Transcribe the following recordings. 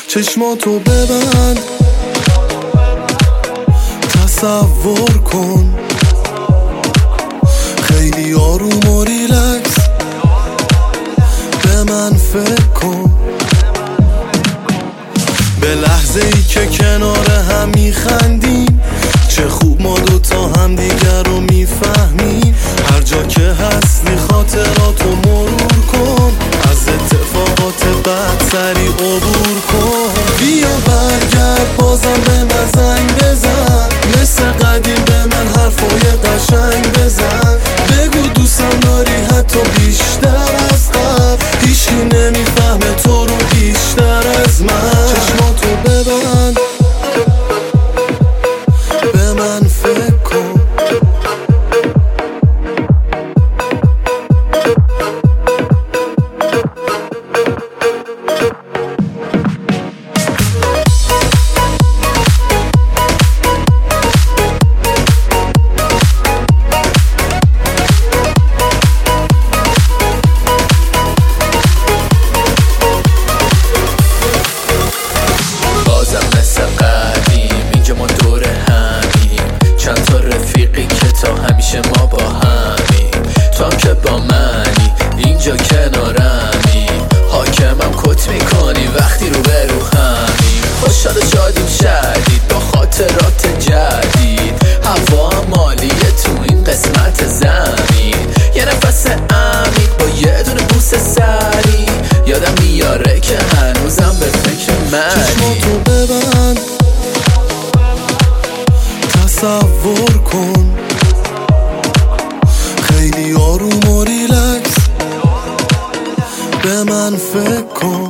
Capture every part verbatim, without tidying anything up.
چشماتو ببند، تصور کن خیلی آروم و ریلکس، به من فکر کن. به لحظه ای که کنار هم میخندیم، چه خوب ما دوتا هم دیگر رو میفهمیم. هر جا که هستی خاطراتو مرور کن، از اتفاقات بد سریع عبور کن. بیا برگرد بازم به من زنگ بزن، مثل قدیم به من حرفای قشنگ بزن. بگو دوستم داری حتی بیشتر از قبل، هیچکی نمیفهمه تو رو بیشتر از من. چشماتو ببند، به من فکر کن. ما با همیم، تو هم که با منی اینجا کنارمی. حاکمم کت میکنی وقتی رو به رو همیم. خوشحال و شادیم شدید با خاطرات جدید، هوا هم مالیه تو این قسمت زمین. یه نفس عمیق با یه دونه بوس سری، یادم میاره که هنوزم به فکر منی. چشماتو ببند، تصور کن خیلی آروم و ریلکس، به من فکر کن.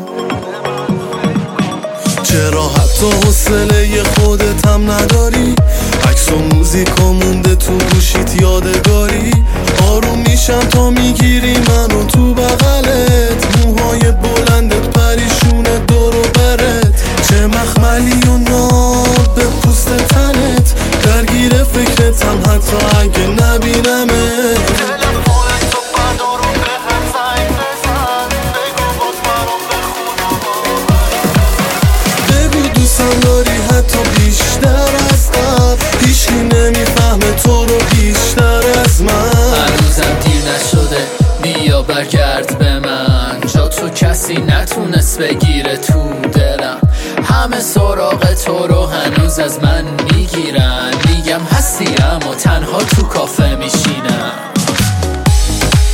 چرا حتی حوصله خودت هم نداری؟ عکس و موزیکا مونده تو گوشیت یادگاری. آروم میشم تا میگیری منو تو بغلت، موهای بلندت پریشونه دور و برت. چه مخملی و ناب به پوست تنت، درگیر فکرتم حتی اگه نبینمت. داری حتی بیشتر از قبل، هیچکی نمیفهمه تو رو بیشتر از من. هنوزم دیر نشده، بیا برگرد به من. جا تو کسی نتونست بگیره تو دلم، همه سراغ تو رو هنوز از من میگیرن. میگم هستی اما تنها تو کافه میشینم.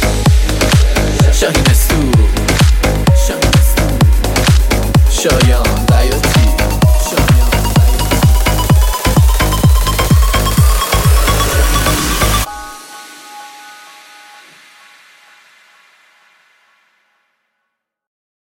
شاهین استو شایان